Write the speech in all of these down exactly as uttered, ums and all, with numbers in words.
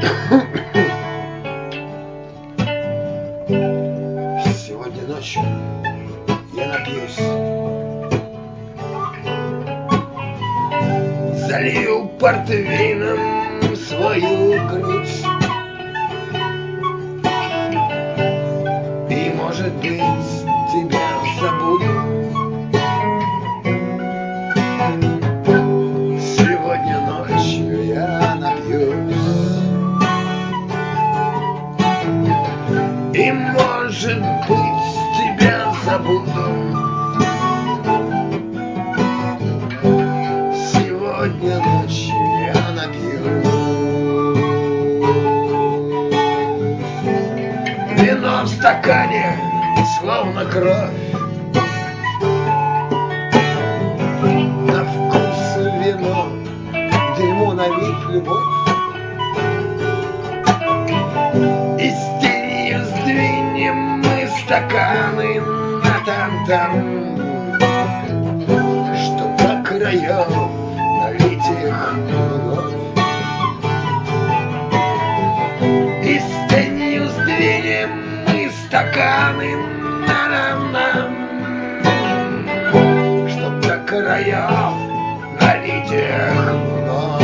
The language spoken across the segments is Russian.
Сегодня ночью я напьюсь, залью портвейном свою грудь, и, может быть, тебя забуду. Сегодня ночью я напьюсь, и, может быть, тебя забуду. Сегодня ночью я напьюсь. Вино в стакане, словно кровь, на вкус вино, дерьмо на вид любовь. И с тенью сдвинем мы стаканы на там-там, чтоб до краев налить их вновь. И с тенью сдвинем мы стаканы на-нам-нам, чтоб до краев налить их вновь.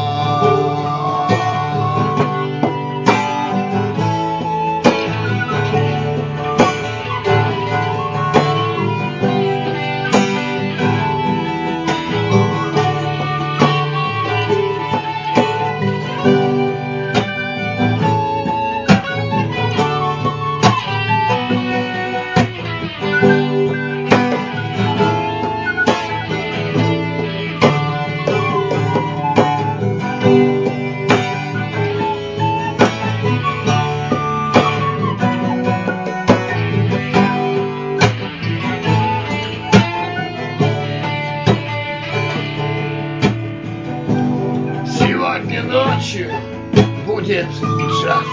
Сегодня ночью будет джаз,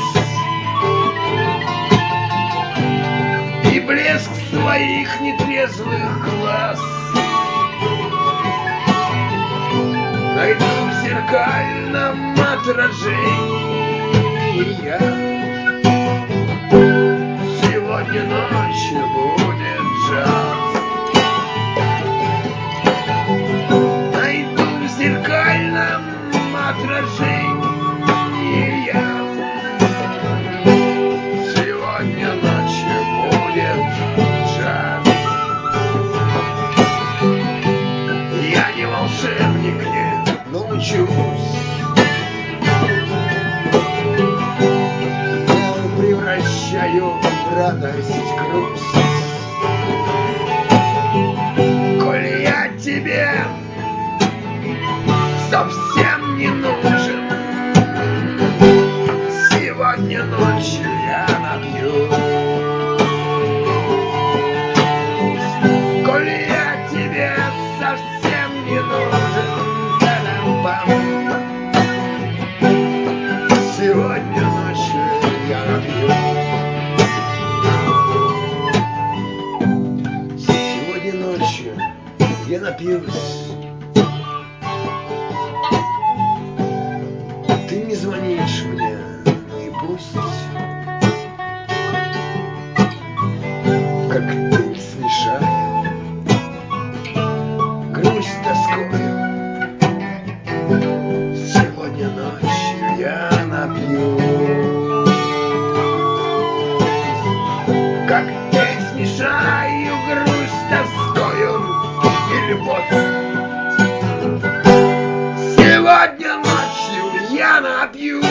и блеск своих нетрезвых глаз найду в зеркальном отражении я. Сегодня ночью будет джаз, найду в зеркальном отражение я. Сегодня ночью будет джаз. Я не волшебник, нет, но учусь. Я превращаю в радость грусть. Коль я тебе совсем не нужен, сегодня ночью я напьюсь. Коль я тебе совсем не нужен, та-дам-бам, сегодня ночью я напьюсь. Сегодня ночью я напьюсь. Ты не звонишь мне, ну и пусть. Коктейль смешаю, грусть с тоскою. Сегодня ночью я напьюсь. Коктейль смешаю, грусть с тоскою и любовь. Сегодня ночью я напью.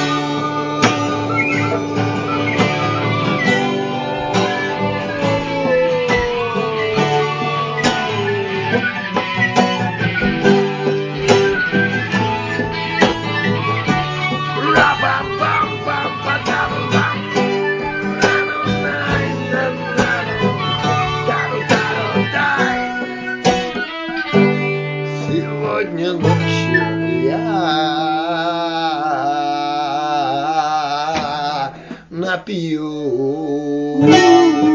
Сегодня ночью я напью.